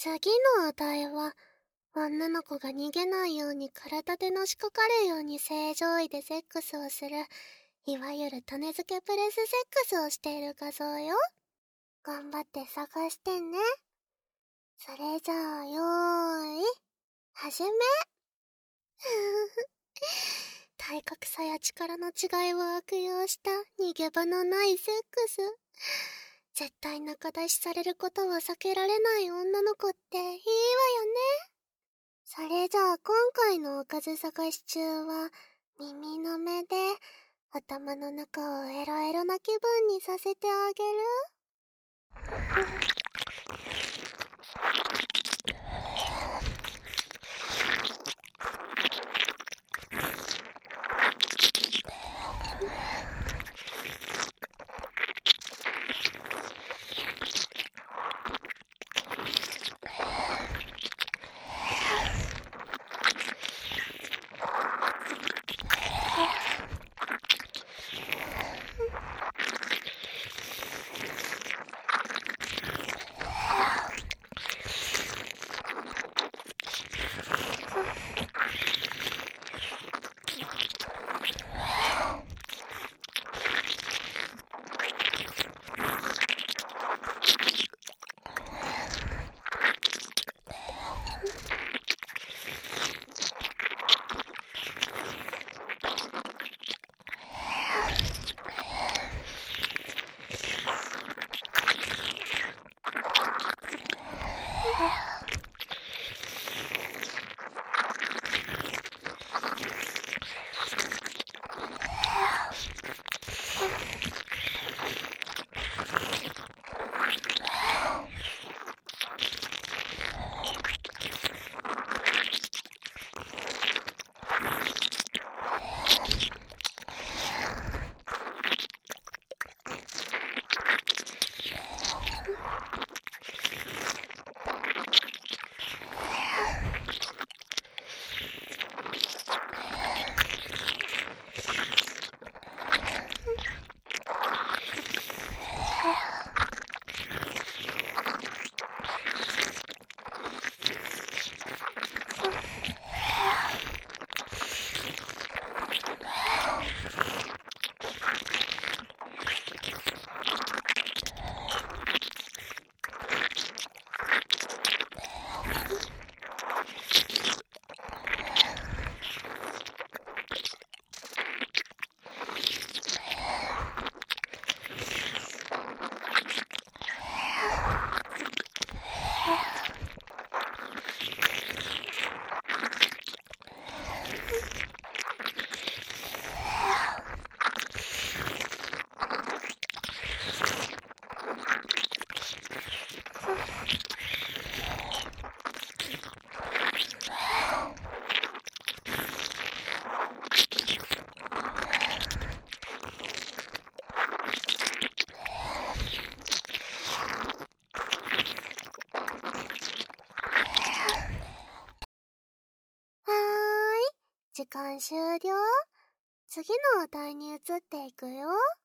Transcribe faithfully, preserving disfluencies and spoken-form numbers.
次のお題は、女の子が逃げないように体でのしかかるように正常位でセックスをする、いわゆる種付けプレスセックスをしている画像よ。頑張って探してね。それじゃあ、よーい、始め。体格差や力の違いを悪用した逃げ場のないセックス。絶対仲出しされることは避けられない女の子っていいわよね。それじゃあ今回のおかず探し中は耳の目で頭の中をエロエロな気分にさせてあげる。時間終了。次のお題に移っていくよ。